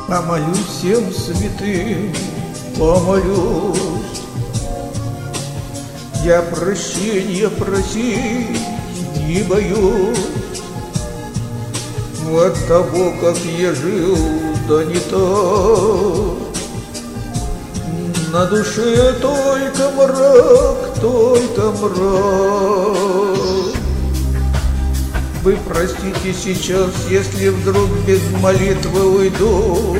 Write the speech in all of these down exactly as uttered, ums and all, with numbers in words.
Помолюсь всем святым, помолюсь. Я прощения просить не боюсь. От того, как я жил, да не то. На душе только мрак, только мрак. Вы простите сейчас, если вдруг без молитвы уйду,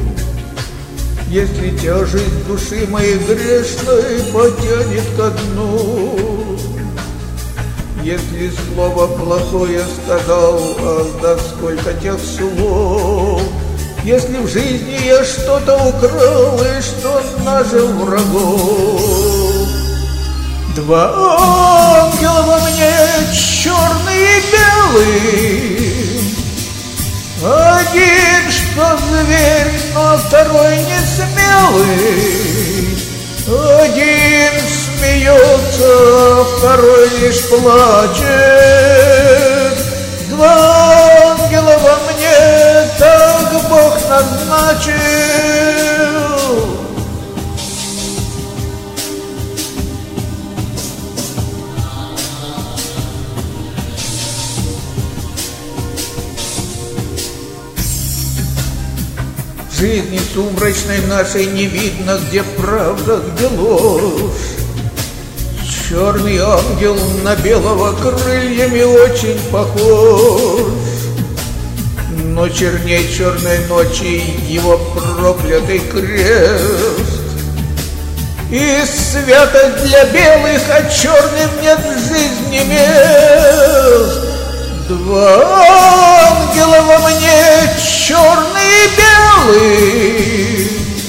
если тяжесть души моей грешной потянет ко дну, если слово плохое сказал, ах, да сколько тех слов, если в жизни я что-то украл и что нажил врагов. Два ангела во мне, черный и белый, один, что зверь, но второй не смелый. Один смеется, второй лишь плачет. Два ангела во мне, так Бог назначил. В жизни сумрачной нашей не видно, где правда, где ложь. Черный ангел на белого крыльями очень похож, но черней черной ночи его проклятый крест. И святость для белых, а черным нет в жизни мест. Два ангела во мне, черный и белый,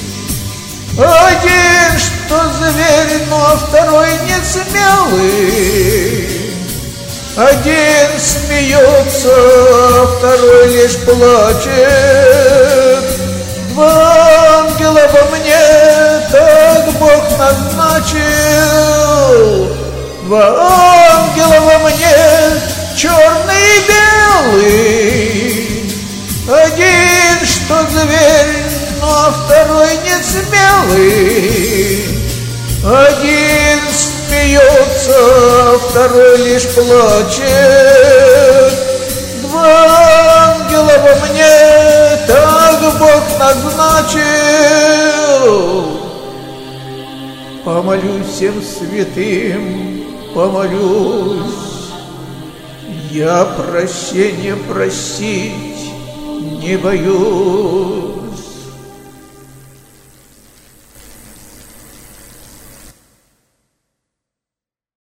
один, что зверь, но второй не смелый. Один смеется, а второй лишь плачет. Два ангела во мне, так Бог назначил. Два ангела во мне, черный и белый, один, что зверь, но второй не смелый. Один смеется, а второй лишь плачет. Два ангела во мне, так Бог назначил. Помолюсь всем святым, помолюсь. Я прощения просить не боюсь.